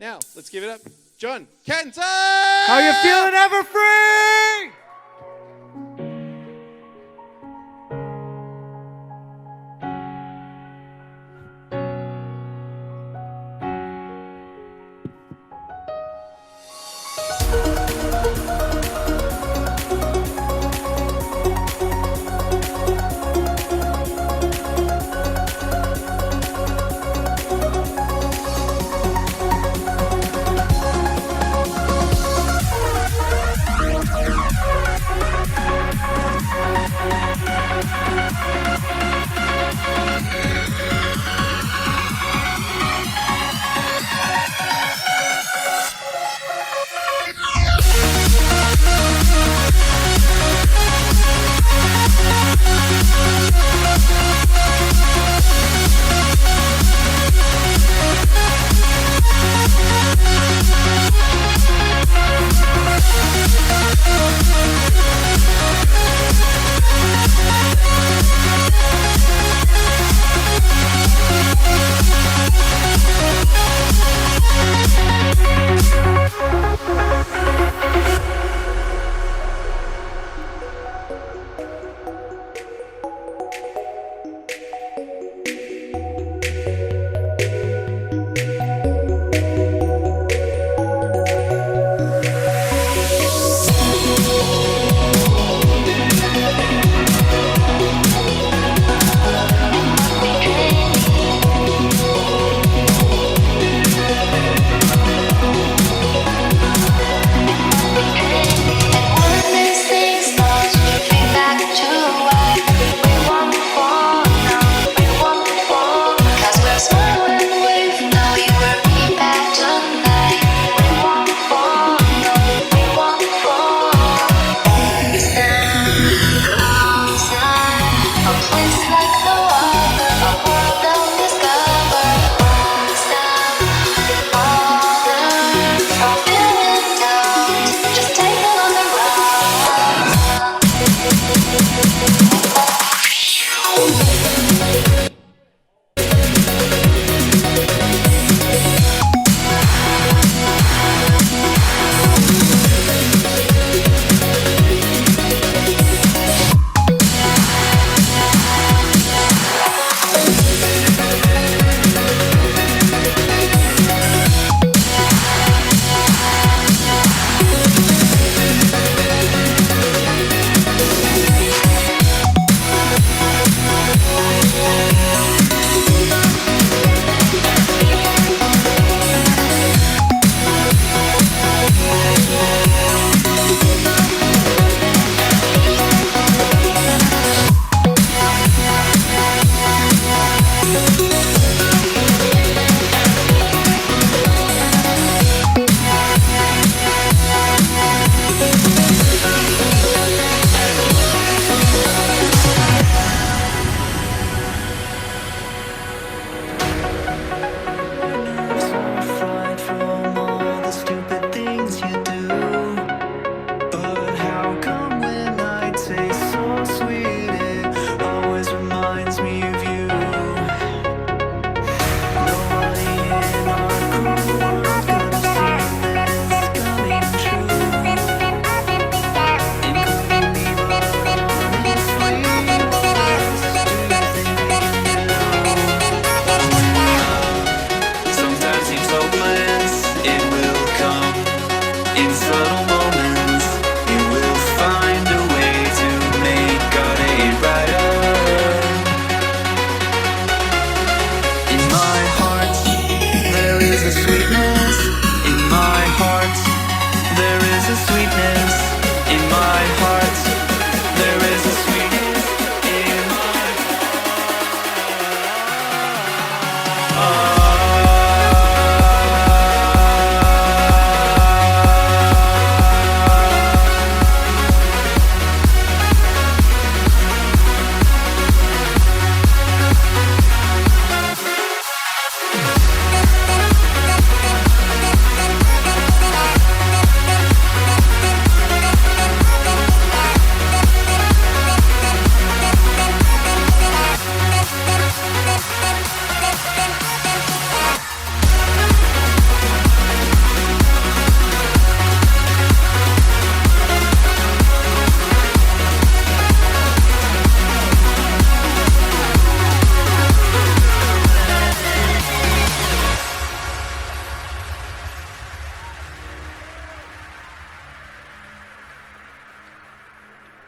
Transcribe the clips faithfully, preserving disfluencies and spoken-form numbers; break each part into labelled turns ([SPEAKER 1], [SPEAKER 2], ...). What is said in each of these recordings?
[SPEAKER 1] Now, let's give it up. John Kenton!
[SPEAKER 2] How you feeling, Everfree?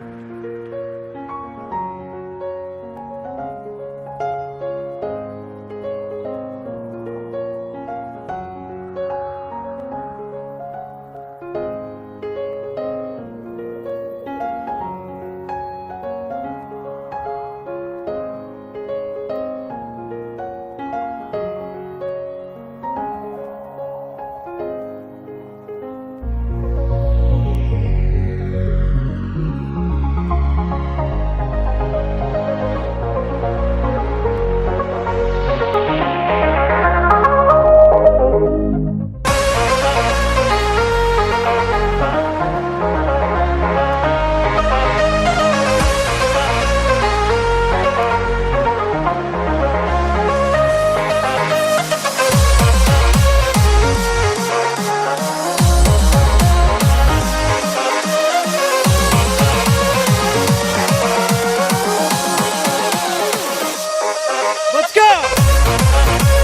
[SPEAKER 2] Let's go!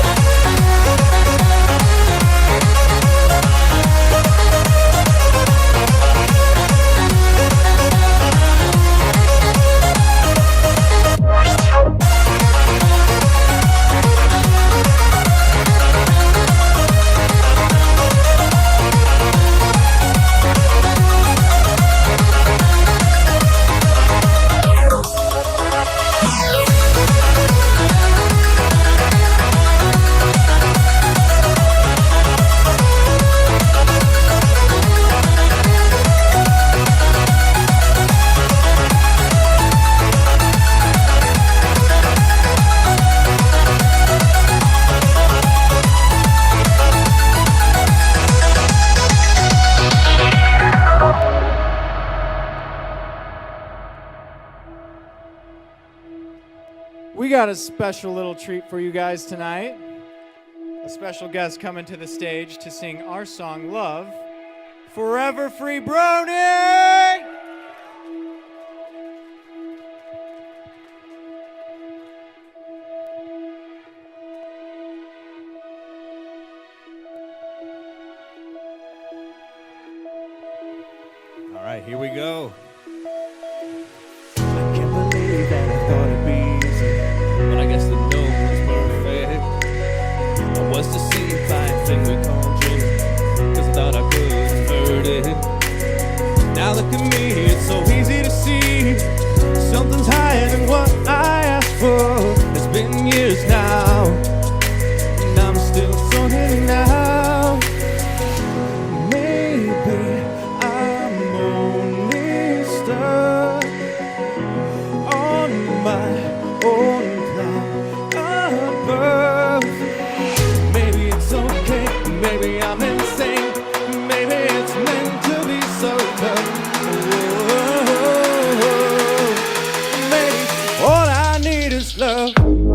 [SPEAKER 2] We got a special little treat for you guys tonight. A special guest coming to the stage to sing our song, Love, Forever Free Brony!
[SPEAKER 3] All right, here we go.
[SPEAKER 2] I can't believe that I thought it'd be easy.
[SPEAKER 3] But I guess the no was perfect. I was deceived by a thing we call dream, cause I thought I could hurt it. Now look at me, it's so easy to see something's higher than what I asked for. It's been years now, and I'm still sorting now. Maybe I'm only stuck on my own cloud above. Maybe it's okay, maybe I'm insane, maybe it's meant to be so tough. Oh, maybe all I need is love.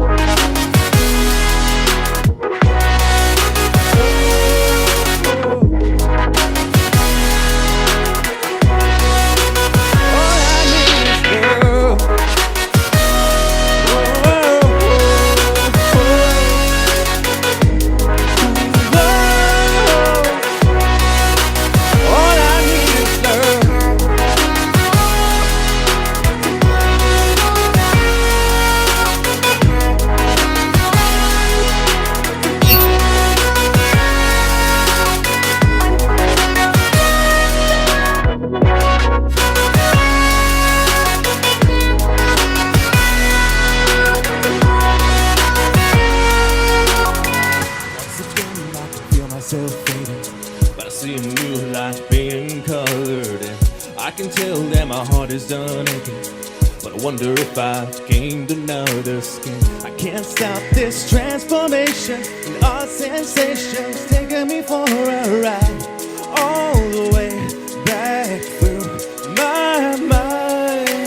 [SPEAKER 3] But I see a new light being colored, and I can tell that my heart is done aching. But I wonder if I've gained another skin. I can't stop this transformation, and our sensations taking me for a ride all the way back through my mind.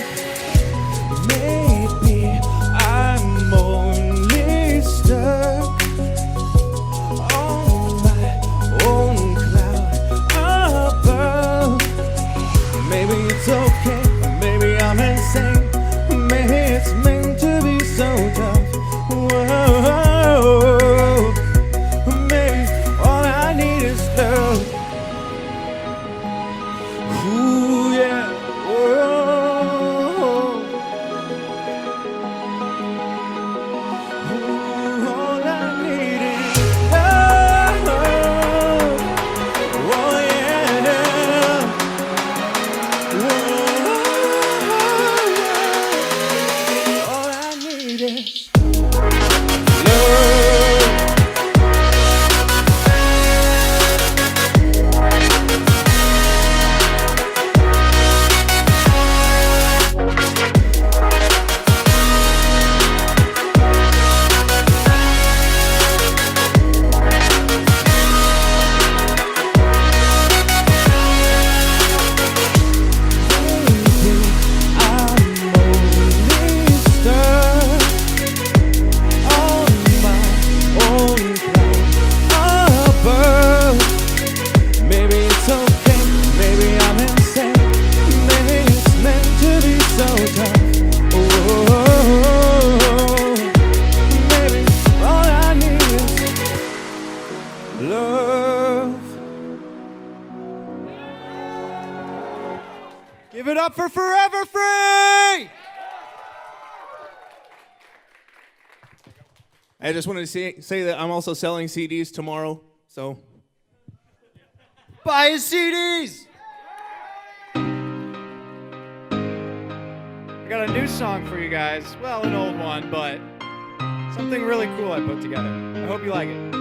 [SPEAKER 3] Maybe I'm only stuck on my own cloud above. Maybe it's okay, maybe I'm insane, maybe it's meant to be so tough. Whoa, maybe all I need is
[SPEAKER 2] Give it up for Forever Free!
[SPEAKER 3] I just wanted to say, say that I'm also selling C Ds tomorrow, so.
[SPEAKER 2] Buy his C Ds! I got a new song for you guys. Well, an old one, but something really cool I put together. I hope you like it.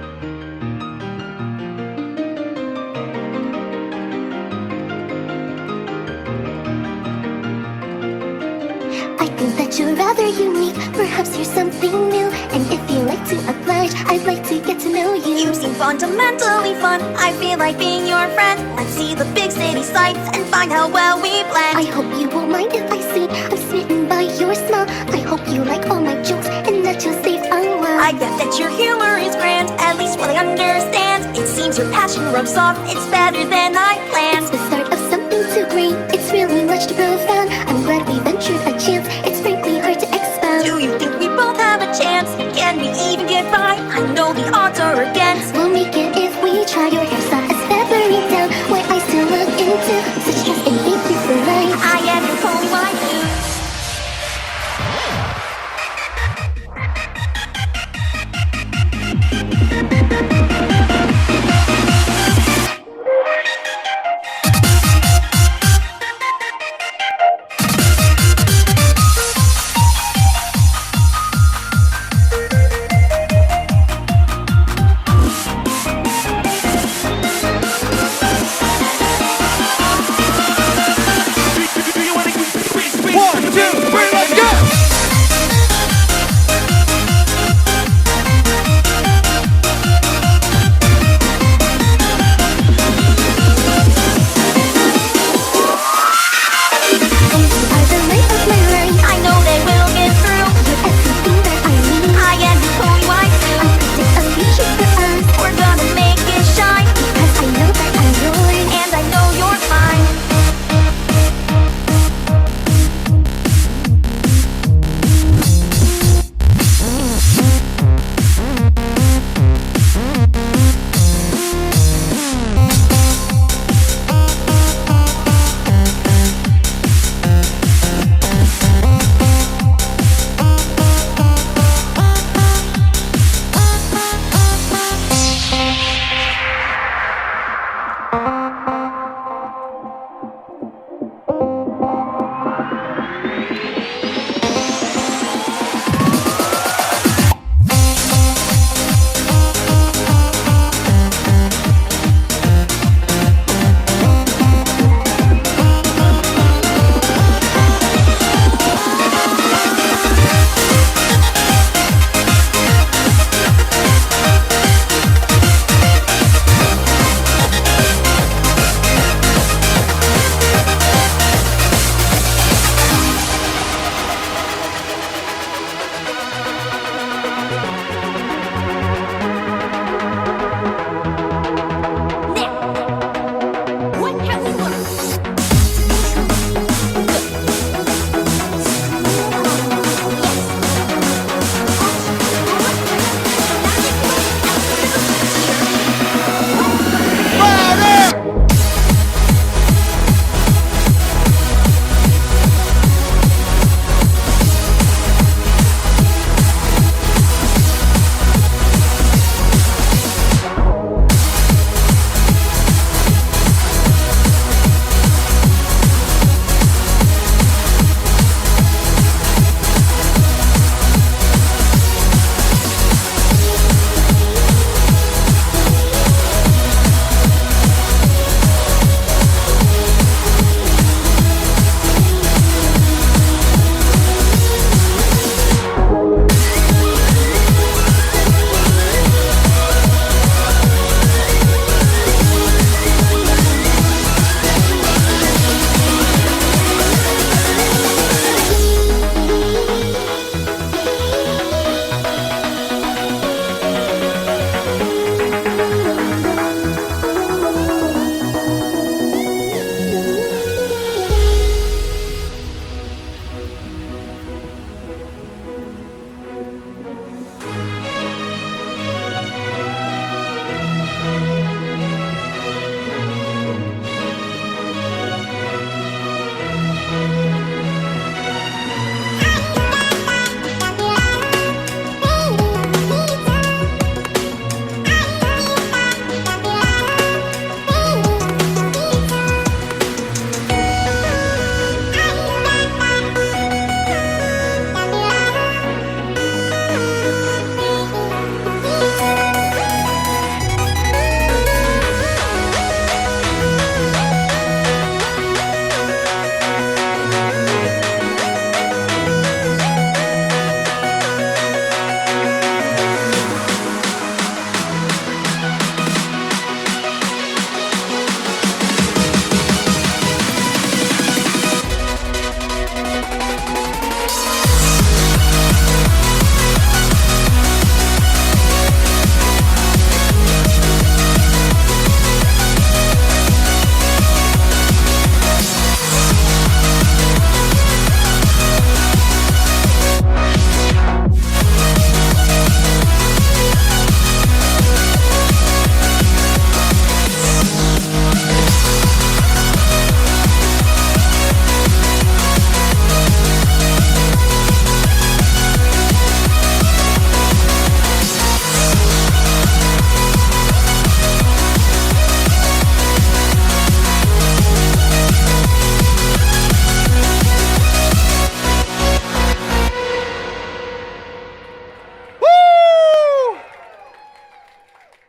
[SPEAKER 4] I think that you're rather unique. Perhaps you're something new. And if you like to oblige, I'd like to get to know you.
[SPEAKER 5] You seem fundamentally fun. I feel like being your friend. Let's see the big city sights and find how well we blend.
[SPEAKER 4] I hope you won't mind if I see I'm smitten by your smile. I hope you like all my jokes and that you're safe and well.
[SPEAKER 5] I get that your humor is grand, at least what I understand. It seems your passion rubs off, it's better than I planned.
[SPEAKER 4] It's the start of something too great. It's really much too profound. I'm glad we ventured a chance. It's frankly hard to expound.
[SPEAKER 5] Do you think we both have a chance? Can we even get by? I know the odds are against.
[SPEAKER 4] We'll make it if we try. Your hair's not as feathery down. Why I still look into such trust and faith for life.
[SPEAKER 5] I am your holy wife.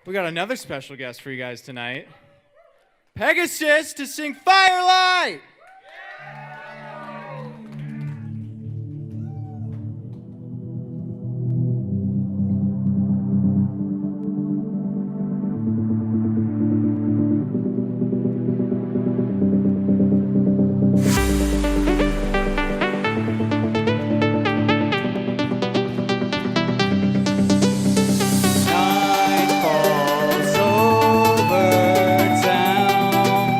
[SPEAKER 2] We got another special guest for you guys tonight. Pegasus to sing Firelight! Night falls over town.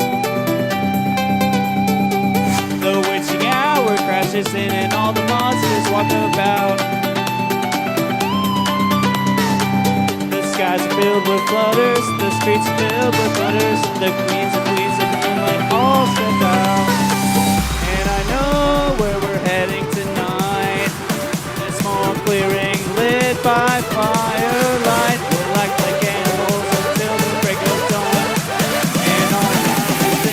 [SPEAKER 2] The witching hour crashes in and all the monsters walk about. The skies are filled with flutters, the streets are filled with flutters. The queens and queens of moonlight all step out. And I know where we're heading tonight. A small clearing lit by firelight. We'll act like animals until the break of dawn. And our music.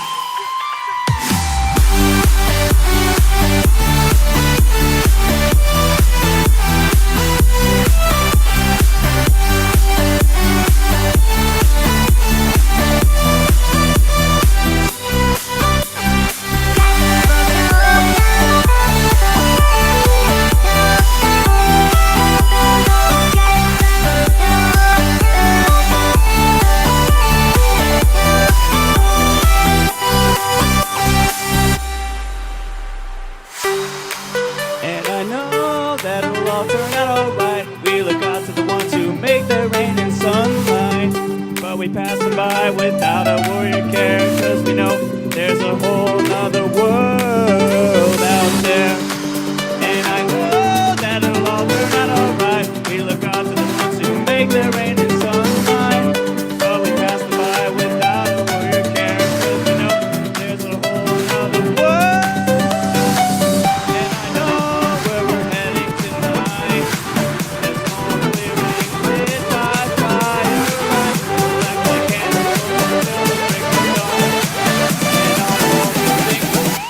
[SPEAKER 2] And I know that it'll all turn out alright. We look out to the ones who make the rain and sunlight. But we pass them by without a warrior care. Cause we know there's a whole nother world out there. And I know that it'll all turn out alright. We look out to the ones who make the rain and sunlight. But we pass them by without a warrior care. Cause we know there's a whole nother world. And I know where we're heading tonight. A small clearing lit by firelight. We'll act like animals until the break of dawn. And our whole music.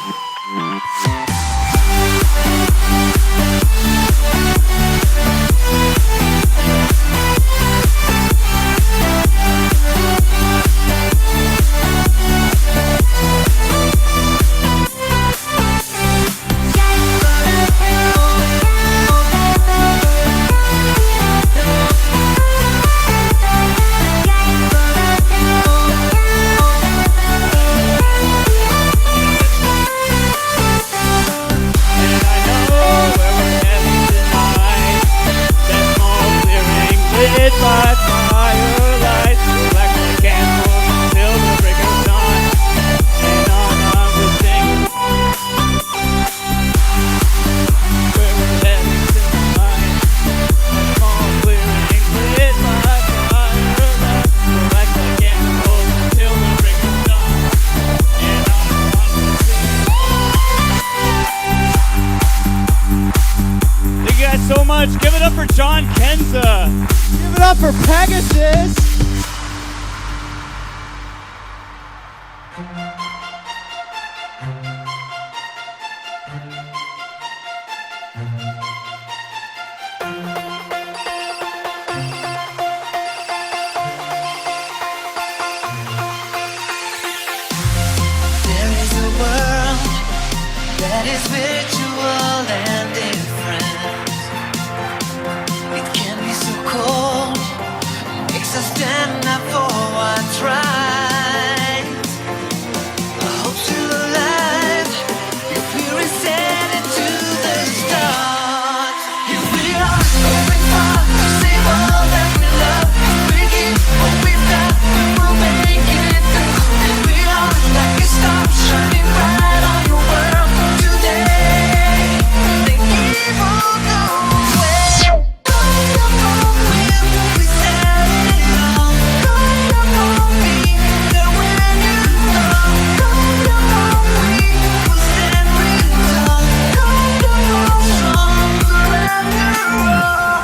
[SPEAKER 2] And I know where we're heading tonight. That small clearing lit by firelight. We'll act like animals until the break of dawn. And on on we'll sing. Where we're heading tonight. That small clearing lit by firelight. We'll act like animals until the break of dawn. And on on we'll sing. Thank you guys so much. Give it up for John Kenza. Give it up for Pegasus.
[SPEAKER 6] There is a world that is virtual and different. It can be so cold, makes us stand up for what's right. I hope still alive if we reset it to the start. If we are going far to save all that we love, if we give what we've got, we will make it through. If we are like a star shining bright on your world today, the evil go away. Going up on we will be standing alone. Going up on me, that when you come. Going up on we will stand real tall. Going up on strong forever all.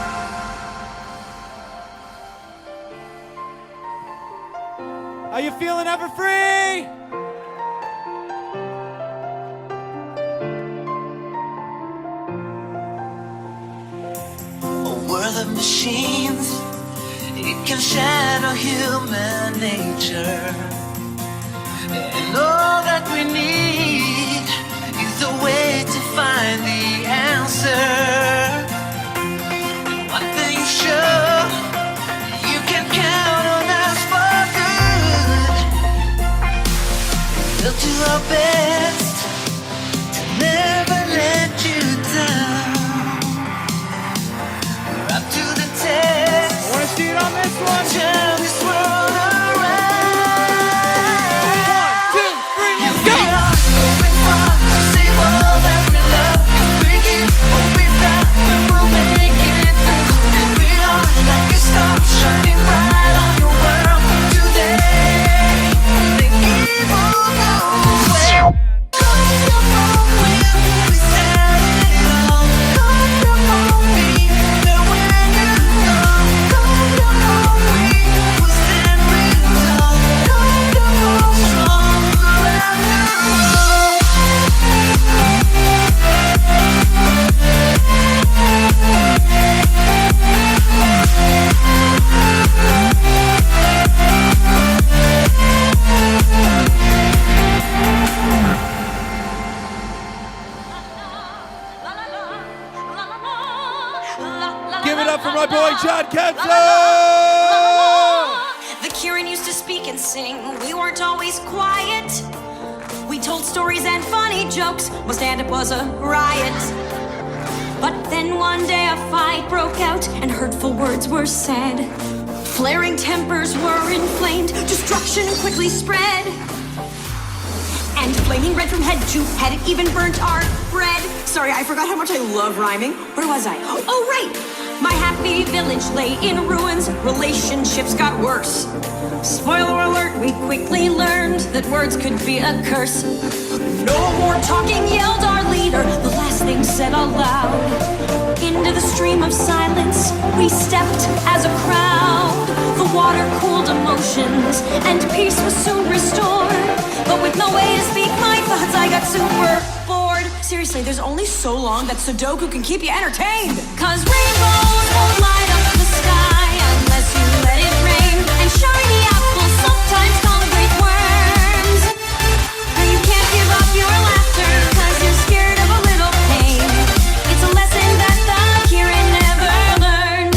[SPEAKER 2] Are you feeling ever free?
[SPEAKER 6] A world of machines it can shadow human nature. And all that we need is a way to find the answer. One thing sure, you can count on us for good. We'll do our best to never let you down. We're up to the test.
[SPEAKER 2] I want to see it on this one.
[SPEAKER 6] Turn this world around.
[SPEAKER 2] One, two, three, let's
[SPEAKER 6] We
[SPEAKER 2] go.
[SPEAKER 6] are going far to save all that we love. We give what we've got, and we'll make it through. We are like a star shining bright on your world today. The evil goes away. Comfortable when we stand it all. Comfortable being there when you come. Comfortable we will stand real tall. Comfortable strong around you.
[SPEAKER 1] Give it up for my boy John Kenzo!
[SPEAKER 5] The Kieran used to speak and sing. We weren't always quiet. We told stories and funny jokes. My stand-up was a riot. But then one day a fight broke out and hurtful words were said. Flaring tempers were inflamed. Destruction quickly spread. And flaming red from head to head, it even burnt our bread. Sorry, I forgot how much I love rhyming. Where was I? Oh, right! My happy village lay in ruins. Relationships got worse. Spoiler alert, we quickly learned that words could be a curse. No more talking, yelled our leader, the last thing said aloud. Into the stream of silence, we stepped as a crowd. The water cooled emotions, and peace was soon restored. But with no way to speak my thoughts, I got super bored. Seriously, there's only so long that Sudoku can keep you entertained. Cause rainbows won't light up the sky unless you let it rain. And shiny apples sometimes come great worms. But you can't give up your laughter cause you're scared of a little pain. It's a lesson that the Kieran never learned.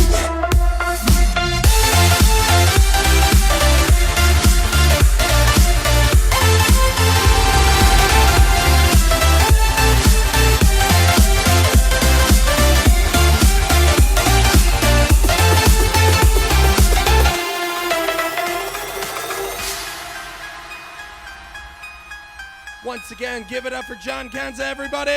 [SPEAKER 1] Once again, give it up for John Kenza, everybody!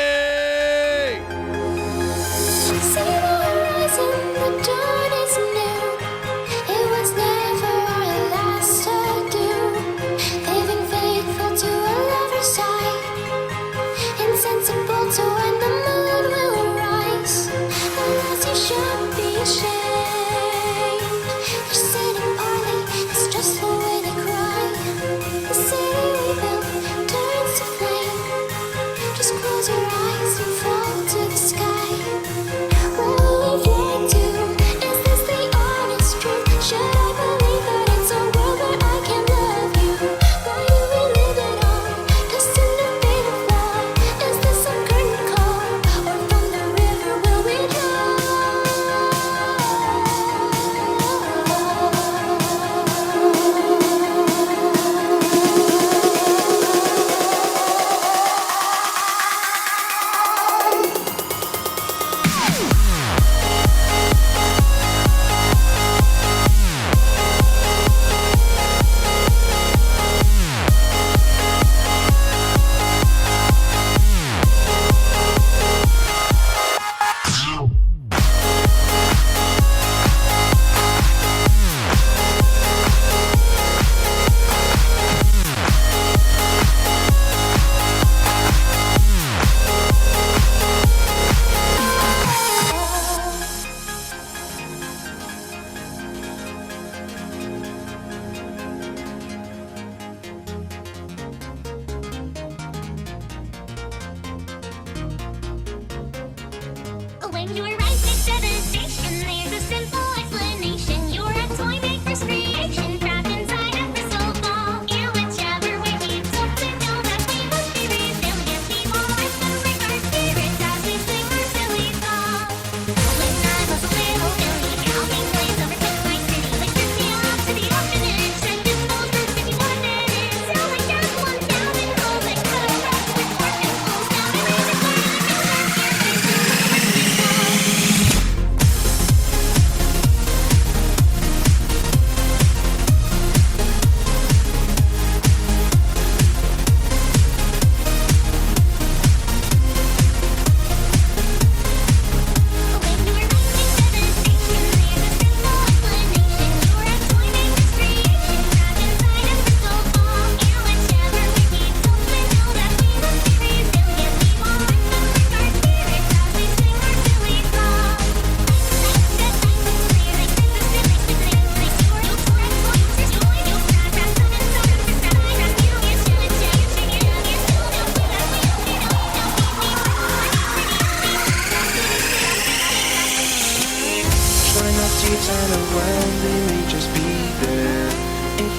[SPEAKER 4] See the horizon, the dawn is new. It was never our last adieu. Living faithful to a lover's side, insensible to when the moon will rise. Alas, you should be ashamed. You're sitting barley, it's stressful when you cry. The city we built turns to flame. Just close your eyes and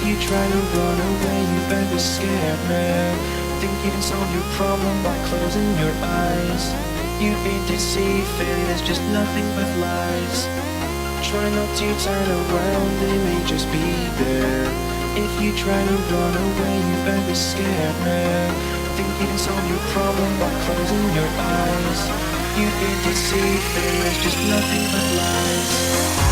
[SPEAKER 7] you try to run away, you better be scared, man. Think you can solve your problem by closing your eyes. You've been deceived, failure's just nothing but lies. Try not to turn around, they may just be there. If you try to run away, you better be scared, man. Think you can solve your problem by closing your eyes. You've been deceived, failure's just nothing but lies.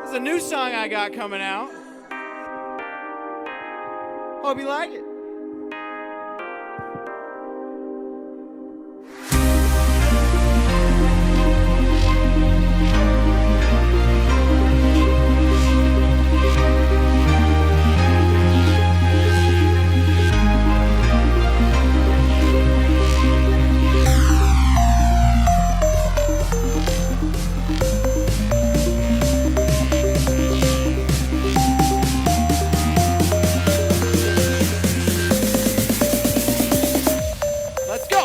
[SPEAKER 2] It's a new song I got coming out. Hope you like it. Let's go.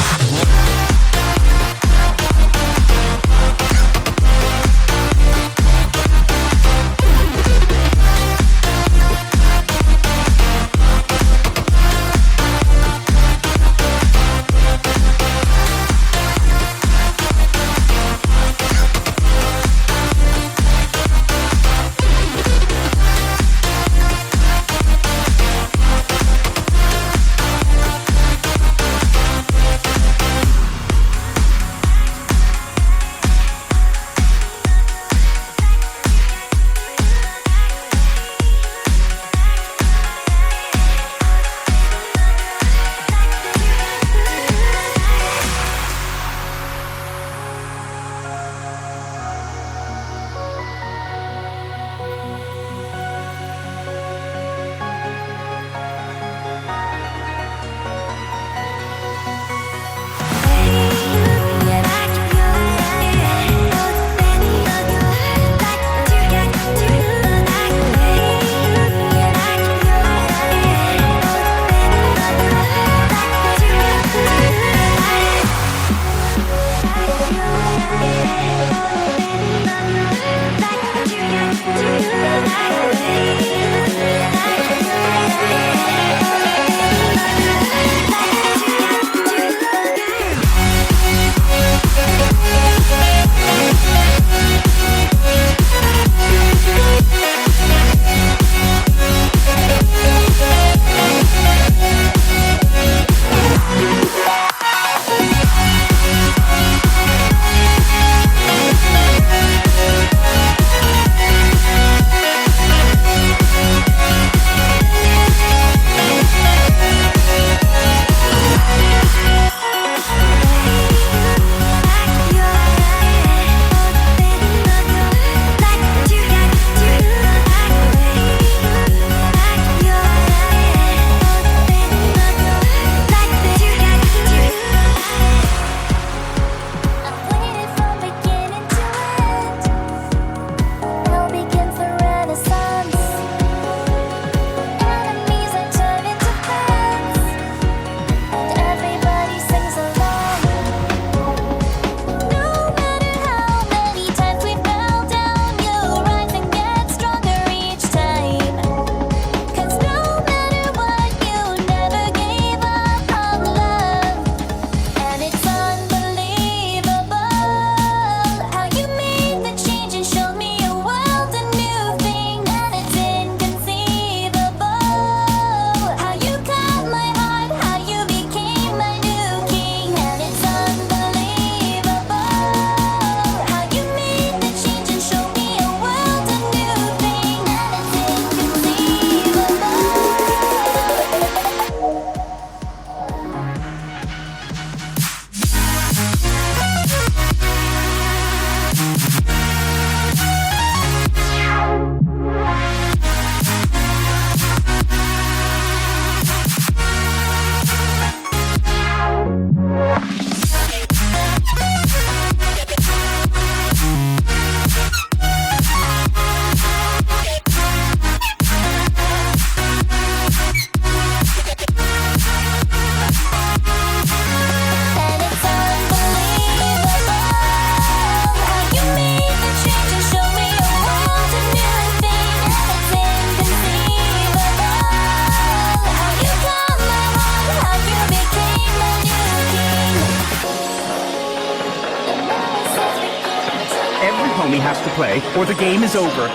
[SPEAKER 8] Homie has to play, or the game is over.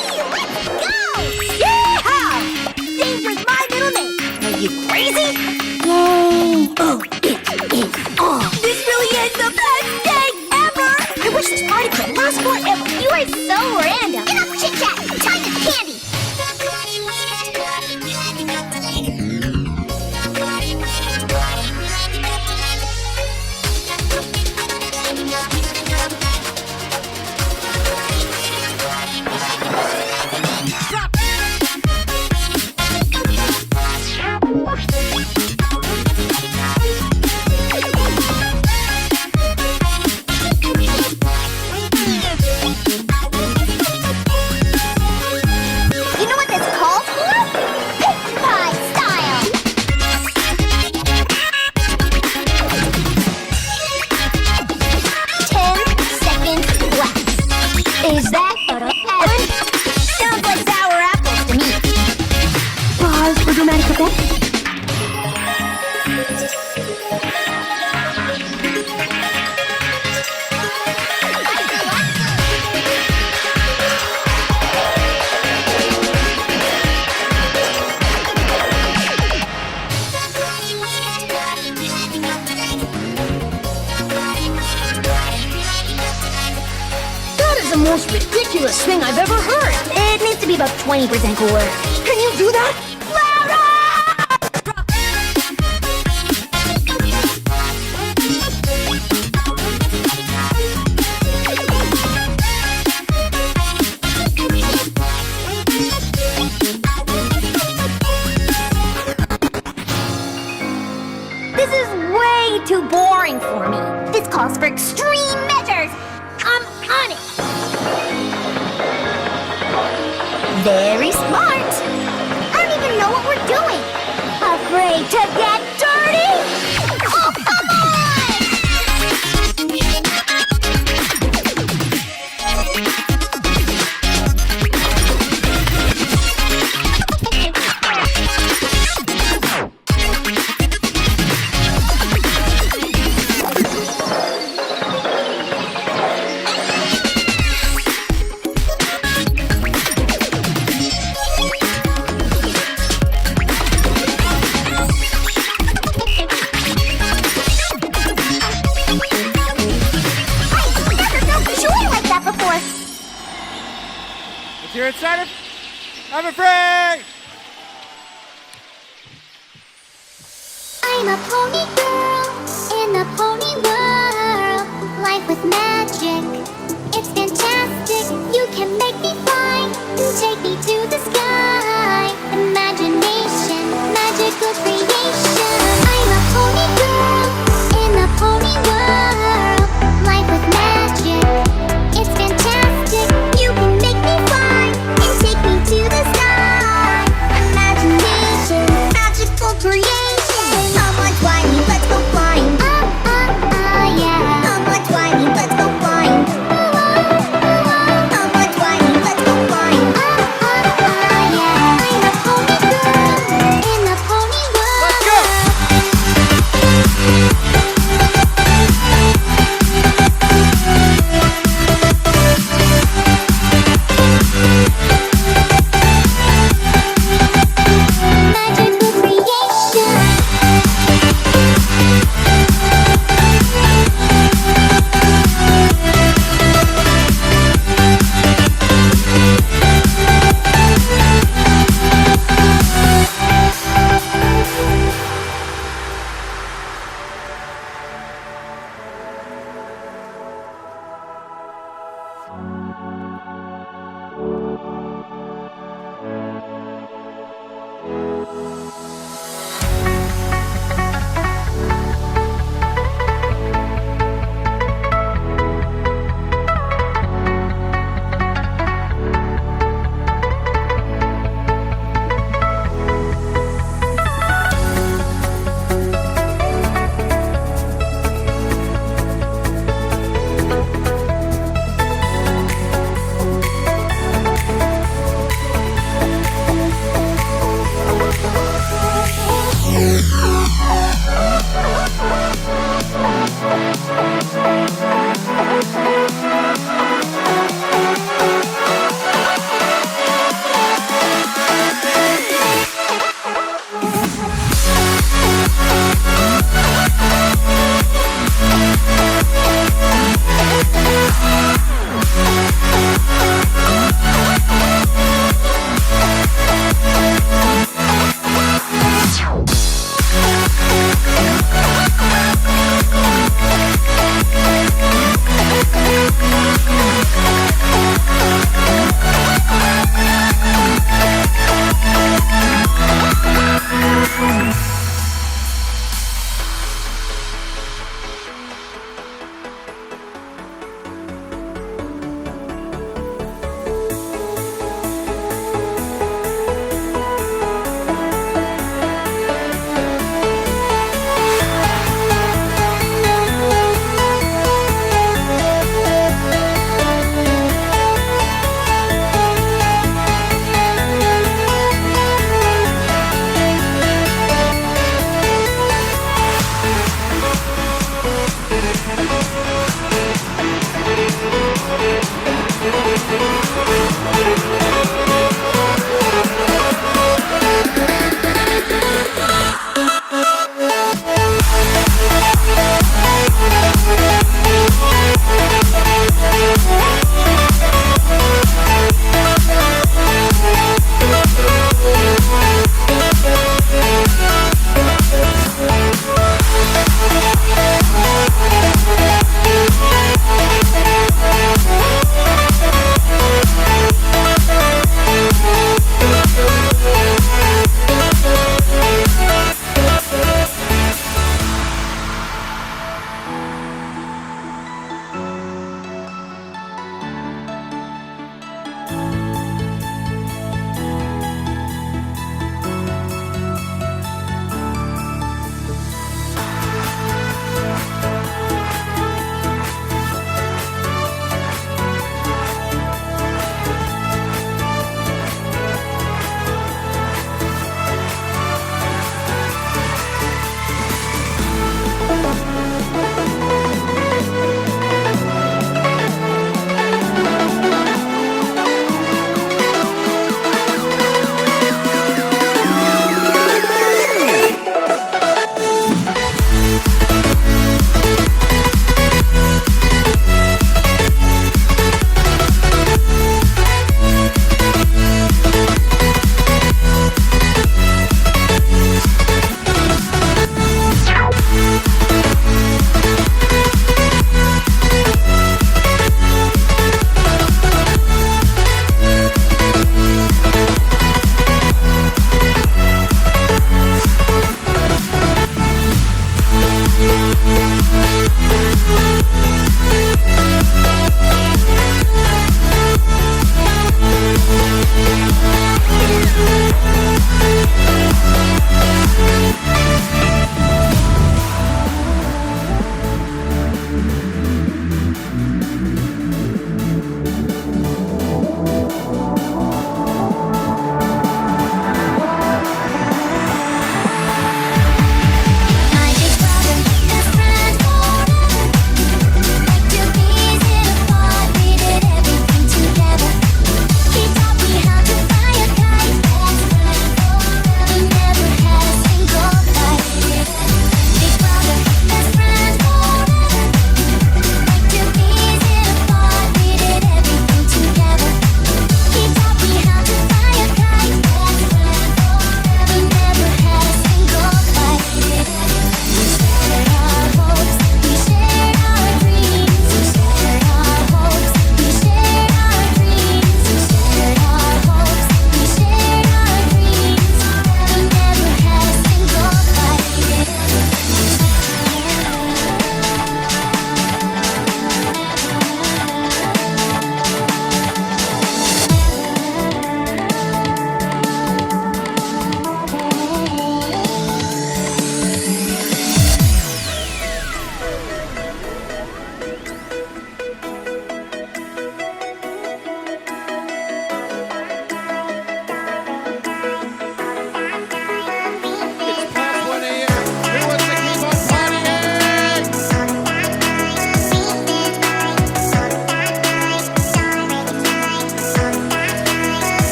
[SPEAKER 9] Go! Yeehaw! Danger's my middle name. Are you crazy? Yay! Oh, it is on. This really is the best day ever! I wish this party could Last forever. You are so random. Enough chit chat. Time to candy. You know what this calls for? Pizza pie style. Ten seconds left. Is that a pattern? Sounds like sour apples to me. Pause for dramatic effect. That is the most ridiculous thing I've ever heard. It needs to be about twenty percent cooler. Can you do that? Louder! This is way too boring for me. This calls for extreme measures. I'm on it. Very smart. I don't even know what we're doing. Afraid to get dirty? Oh, come
[SPEAKER 2] You're excited? I'm afraid!
[SPEAKER 4] I'm a pony girl in the pony world. Life with magic, it's fantastic. You can make me fly and take me to the sky. Imagination, magical creation. I'm a pony girl in the pony world. Life with magic, it's fantastic. You can make me fly and take me to the sky. Imagination, magical creation. Come on, Twilight, let's go flying. Ah, ah, ah, yeah. Come on, Twilight, let's go flying.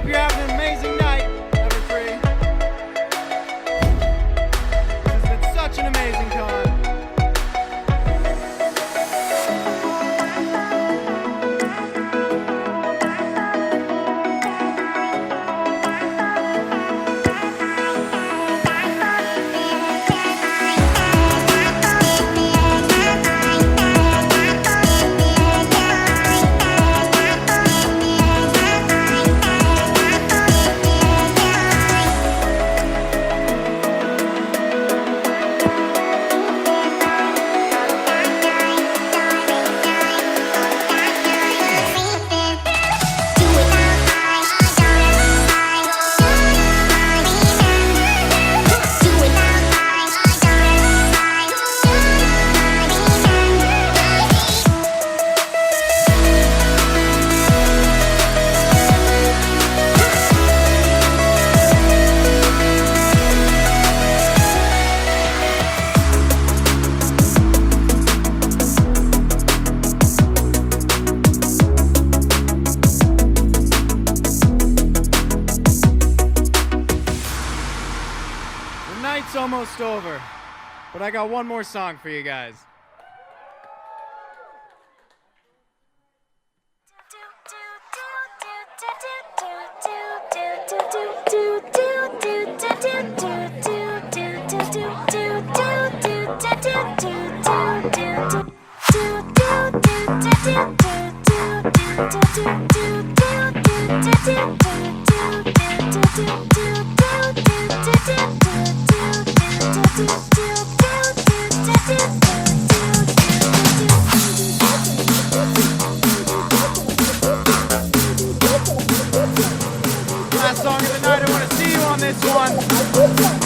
[SPEAKER 2] hope you're having an amazing night, Everfree. This has been such an amazing con. Night's almost over, but I got one more song for you guys. Last song of the night, I want to see you on this one.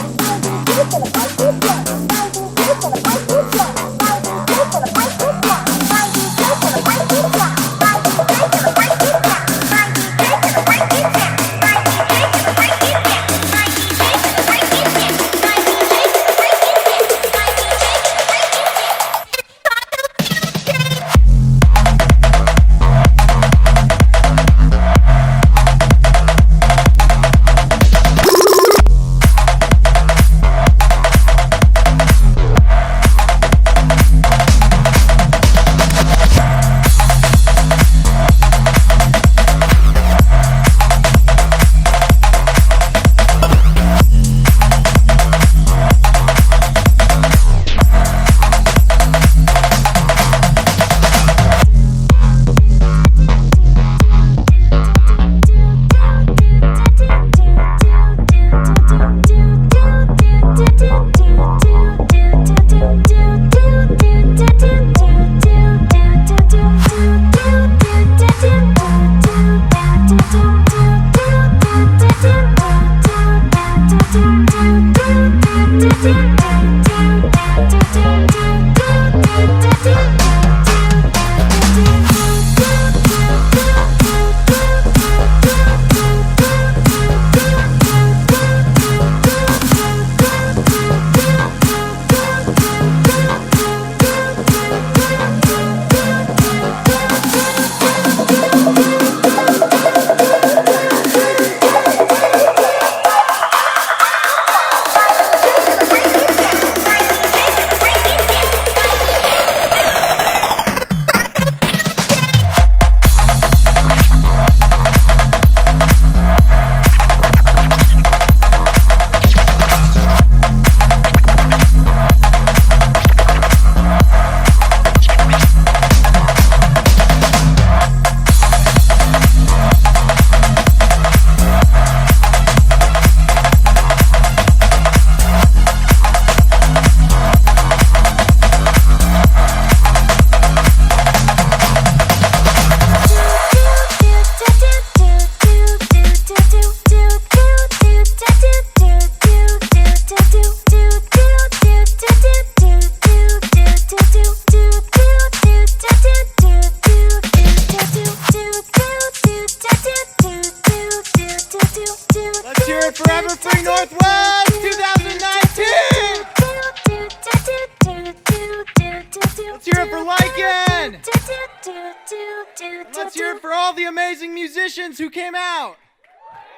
[SPEAKER 2] Let's hear it for all the amazing musicians who came out.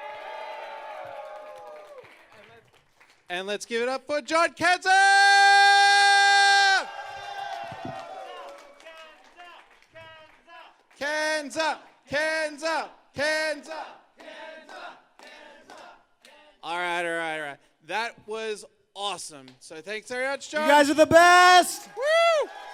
[SPEAKER 2] And let's give it up for John Kenza! Kenza! Kenza! Kenza! All right, all right, all right. That was awesome. So thanks very much, John.
[SPEAKER 1] You guys are the best.
[SPEAKER 2] Woo!